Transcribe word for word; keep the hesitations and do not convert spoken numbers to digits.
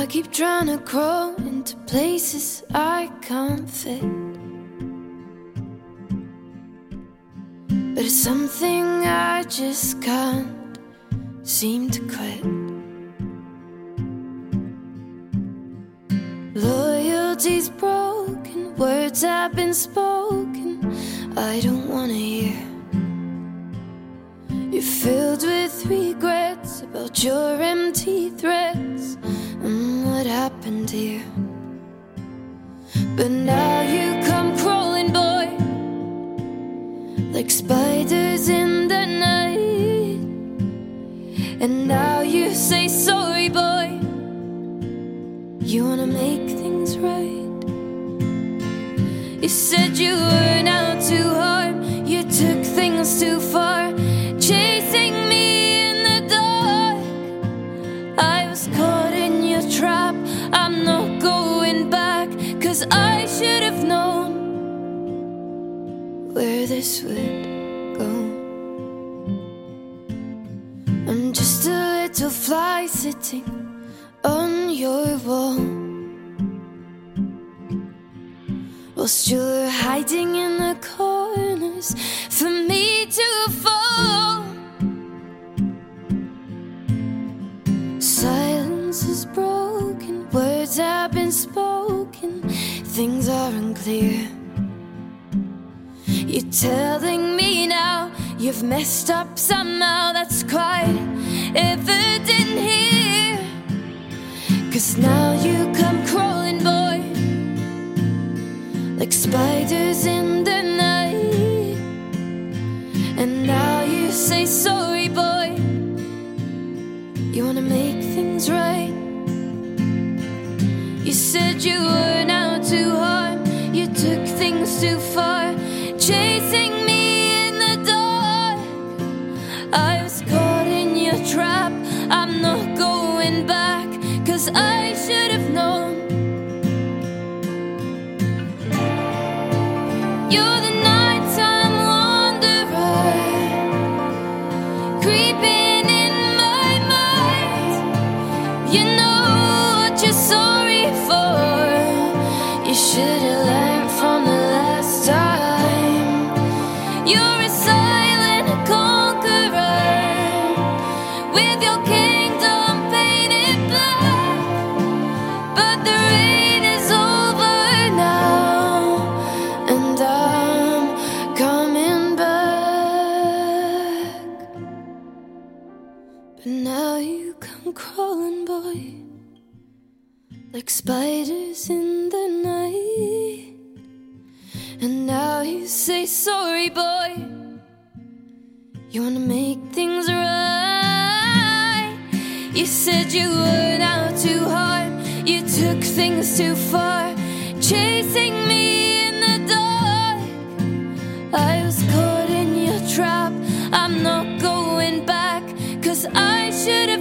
keep trying to grow into places I can't fit, but it's something I just can't seem to quit. Loyalty's broken, words have been spoken I don't wanna hear. You're filled with regrets about your empty threats and what happened here. But now you come crawling, boy, like spiders in the night. And now you say sorry, boy, you wanna make things right. You said you weren't out to harm, you took things too far, chasing me in the dark. I was caught in your trap, I'm not going back, 'cause I should have known where this would go. I'm just a little fly sitting on your wall, whilst you're hiding in the corners for me to fall. Silence is broken, words have been spoken, things are unclear. You're telling me now you've messed up somehow, that's quite evident here. 'Cause now you come crawling, boy, like spiders in the night. And now you say sorry, boy, you wanna make things right. You said you weren't out to harm, you took things too far, chasing me in the dark. I was caught in your trap, I'm not going back, 'cause I should have known. You're the nighttime wanderer, creeping in my mind. You know what you're sorry for, you should have learned from the last time. You're a silent conqueror, with your kingdom painted black. But the rain is over now, and I'm coming back. But now you come crawling, boy, like spiders in the night. And now you say sorry, boy, you wanna make things right. You said you weren't out to harm, you took things too far, chasing me in the dark. I was caught in your trap, I'm not going back, 'cause I should have